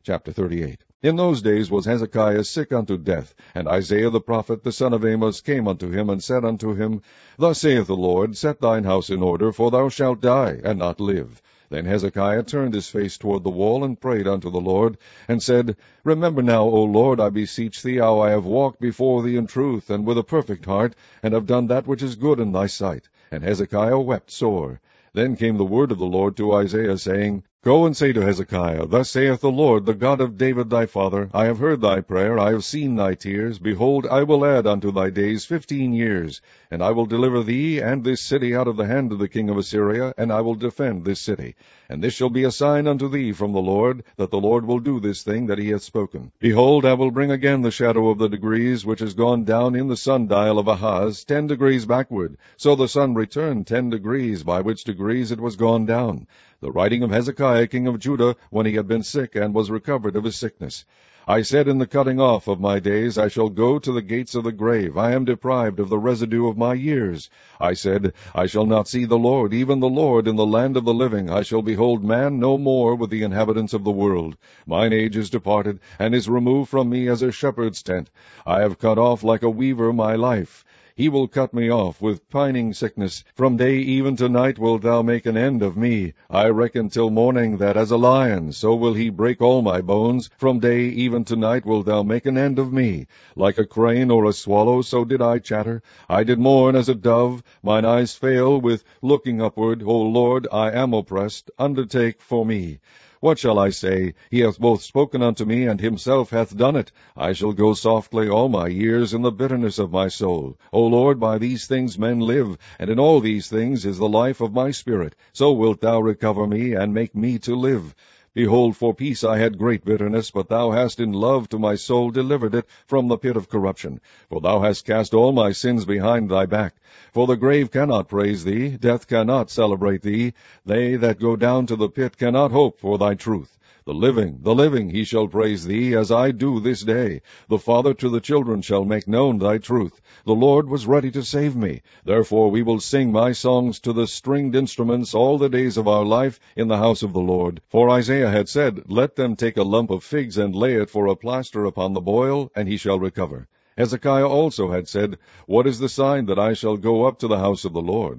Chapter 38. In those days was Hezekiah sick unto death, and Isaiah the prophet, the son of Amos, came unto him, and said unto him, Thus saith the Lord, Set thine house in order, for thou shalt die, and not live. Then Hezekiah turned his face toward the wall, and prayed unto the Lord, and said, Remember now, O Lord, I beseech thee, how I have walked before thee in truth, and with a perfect heart, and have done that which is good in thy sight. And Hezekiah wept sore. Then came the word of the Lord to Isaiah, saying, Go and say to Hezekiah, Thus saith the Lord, the God of David thy father, I have heard thy prayer, I have seen thy tears. Behold, I will add unto thy days 15 years, and I will deliver thee and this city out of the hand of the king of Assyria, and I will defend this city. And this shall be a sign unto thee from the Lord, that the Lord will do this thing that he hath spoken. Behold, I will bring again the shadow of the degrees, which is gone down in the sundial of Ahaz, 10 degrees backward. So the sun returned 10 degrees, by which degrees it was gone down. The writing of Hezekiah king of Judah, when he had been sick, and was recovered of his sickness. I said in the cutting off of my days, I shall go to the gates of the grave. I am deprived of the residue of my years. I said, I shall not see the Lord, even the Lord, in the land of the living. I shall behold man no more with the inhabitants of the world. Mine age is departed, and is removed from me as a shepherd's tent. I have cut off like a weaver my life. He will cut me off with pining sickness. From day even to night wilt thou make an end of me. I reckon till morning that as a lion, so will he break all my bones. From day even to night wilt thou make an end of me. Like a crane or a swallow, so did I chatter. I did mourn as a dove. Mine eyes fail with looking upward. O Lord, I am oppressed. Undertake for me. What shall I say? He hath both spoken unto me, and himself hath done it. I shall go softly all my years in the bitterness of my soul. O Lord, by these things men live, and in all these things is the life of my spirit. So wilt thou recover me, and make me to live. Behold, for peace I had great bitterness, but thou hast in love to my soul delivered it from the pit of corruption. For thou hast cast all my sins behind thy back. For the grave cannot praise thee, death cannot celebrate thee. They that go down to the pit cannot hope for thy truth. The living, he shall praise thee, as I do this day. The father to the children shall make known thy truth. The Lord was ready to save me. Therefore we will sing my songs to the stringed instruments all the days of our life in the house of the Lord. For Isaiah had said, Let them take a lump of figs and lay it for a plaster upon the boil, and he shall recover. Hezekiah also had said, What is the sign that I shall go up to the house of the Lord?